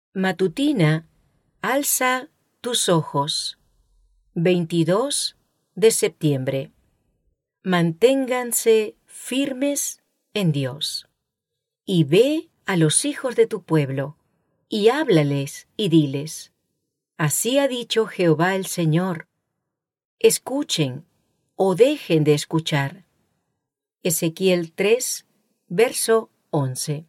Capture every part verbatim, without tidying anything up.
Matutina, alza tus ojos. veintidós de septiembre. Manténganse firmes en Dios. Y ve a los hijos de tu pueblo, y háblales y diles: así ha dicho Jehová el Señor. Escuchen o dejen de escuchar. Ezequiel tres, verso once.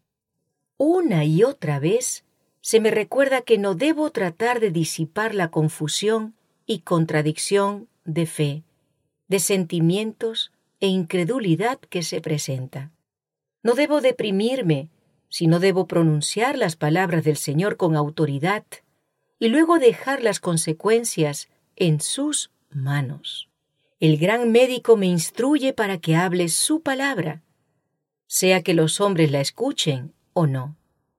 Una y otra vez se me recuerda que no debo tratar de disipar la confusión y contradicción de fe, de sentimientos e incredulidad que se presenta. No debo deprimirme, sino debo pronunciar las palabras del Señor con autoridad y luego dejar las consecuencias en sus manos. El gran médico me instruye para que hable su palabra, sea que los hombres la escuchen o no.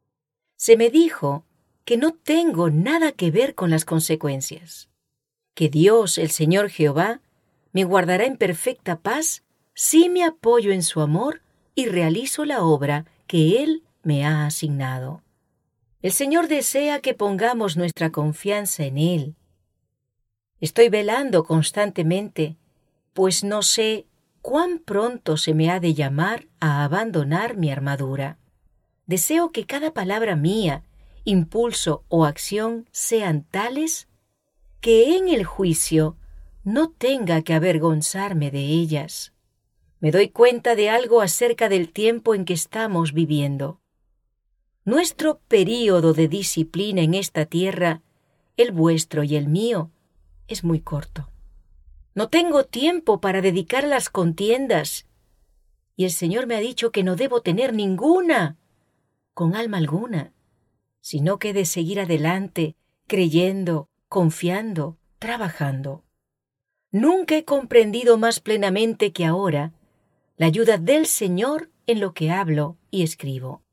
Se me dijo que no tengo nada que ver con las consecuencias, que Dios, el Señor Jehová, me guardará en perfecta paz si me apoyo en su amor y realizo la obra que Él me ha asignado. El Señor desea que pongamos nuestra confianza en Él. Estoy velando constantemente, pues no sé cuán pronto se me ha de llamar a abandonar mi armadura. Deseo que cada palabra mía, impulso o acción sean tales que en el juicio no tenga que avergonzarme de ellas. Me doy cuenta de algo acerca del tiempo en que estamos viviendo. Nuestro período de disciplina en esta tierra, el vuestro y el mío, es muy corto. No tengo tiempo para dedicar a las contiendas, y el Señor me ha dicho que no debo tener ninguna, con alma alguna, sino que he de seguir adelante, creyendo, confiando, trabajando. Nunca he comprendido más plenamente que ahora la ayuda del Señor en lo que hablo y escribo.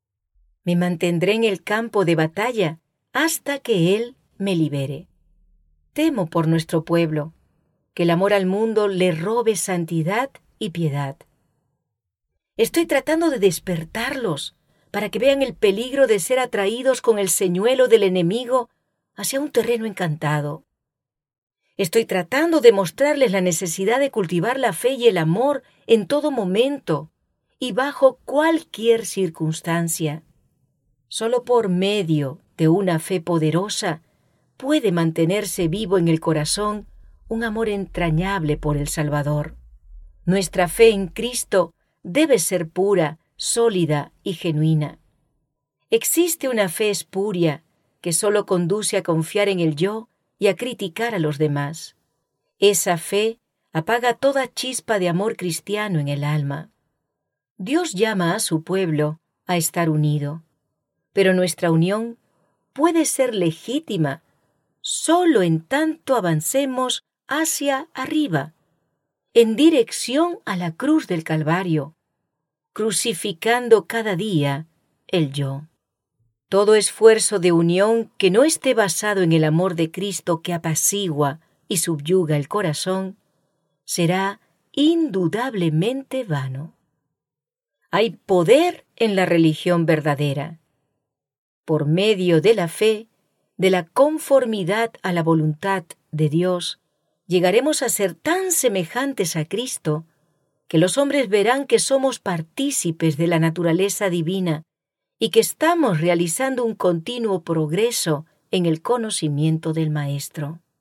Me mantendré en el campo de batalla hasta que Él me libere. Temo por nuestro pueblo, que el amor al mundo le robe santidad y piedad. Estoy tratando de despertarlos para que vean el peligro de ser atraídos con el señuelo del enemigo hacia un terreno encantado. Estoy tratando de mostrarles la necesidad de cultivar la fe y el amor en todo momento y bajo cualquier circunstancia. Solo por medio de una fe poderosa puede mantenerse vivo en el corazón un amor entrañable por el Salvador. Nuestra fe en Cristo debe ser pura, sólida y genuina. Existe una fe espuria que solo conduce a confiar en el yo y a criticar a los demás. Esa fe apaga toda chispa de amor cristiano en el alma. Dios llama a su pueblo a estar unido, pero nuestra unión puede ser legítima solo en tanto avancemos hacia arriba, en dirección a la cruz del Calvario, crucificando cada día el yo. Todo esfuerzo de unión que no esté basado en el amor de Cristo que apacigua y subyuga el corazón será indudablemente vano. Hay poder en la religión verdadera. Por medio de la fe, de la conformidad a la voluntad de Dios, llegaremos a ser tan semejantes a Cristo que los hombres verán que somos partícipes de la naturaleza divina y que estamos realizando un continuo progreso en el conocimiento del Maestro.